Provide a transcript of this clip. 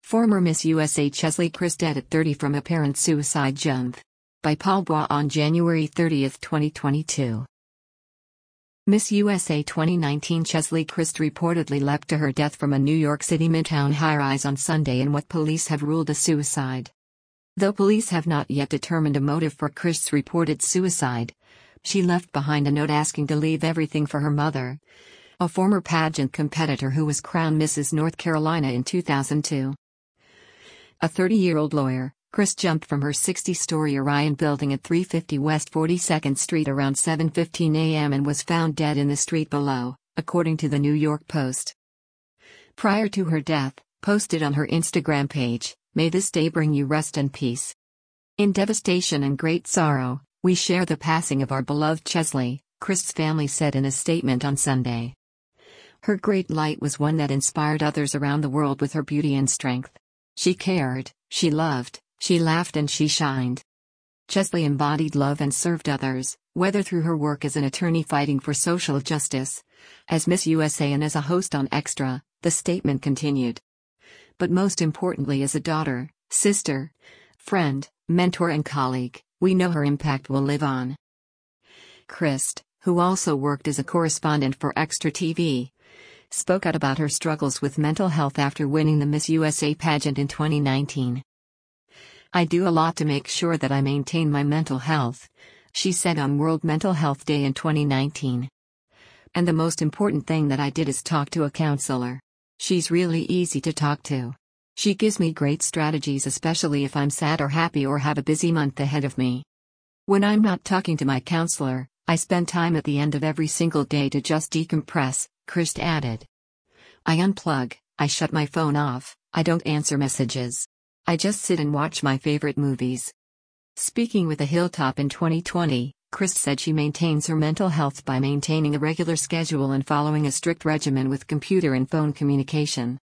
Former Miss USA Cheslie Kryst dead at 30 from apparent suicide jump. By Paul Bois on January 30, 2022. Miss USA 2019 Cheslie Kryst reportedly leapt to her death from a New York City Midtown high-rise on Sunday in what police have ruled a suicide. Though police have not yet determined a motive for Kryst's reported suicide, she left behind a note asking to leave everything for her mother, a former pageant competitor who was crowned Mrs. North Carolina in 2002. A 30-year-old lawyer, Kryst jumped from her 60-story Orion building at 350 West 42nd Street around 7:15 a.m. and was found dead in the street below, according to the New York Post. Prior to her death, posted on her Instagram page, "May this day bring you rest and peace. In devastation and great sorrow, we share the passing of our beloved Cheslie," Kryst's family said in a statement on Sunday. Her great light was one that inspired others around the world with her beauty and strength. She cared, she loved, she laughed and she shined. Cheslie embodied love and served others, whether through her work as an attorney fighting for social justice, as Miss USA and as a host on Extra, the statement continued. But most importantly as a daughter, sister, friend, mentor and colleague, we know her impact will live on. Kryst, who also worked as a correspondent for Extra TV, spoke out about her struggles with mental health after winning the Miss USA pageant in 2019. "I do a lot to make sure that I maintain my mental health," she said on World Mental Health Day in 2019. "And the most important thing that I did is talk to a counselor. She's really easy to talk to. She gives me great strategies, especially if I'm sad or happy or have a busy month ahead of me. When I'm not talking to my counselor, I spend time at the end of every single day to just decompress," Kryst added. "I unplug, I shut my phone off, I don't answer messages. I just sit and watch my favorite movies." Speaking with a Hilltop in 2020, Kryst said she maintains her mental health by maintaining a regular schedule and following a strict regimen with computer and phone communication.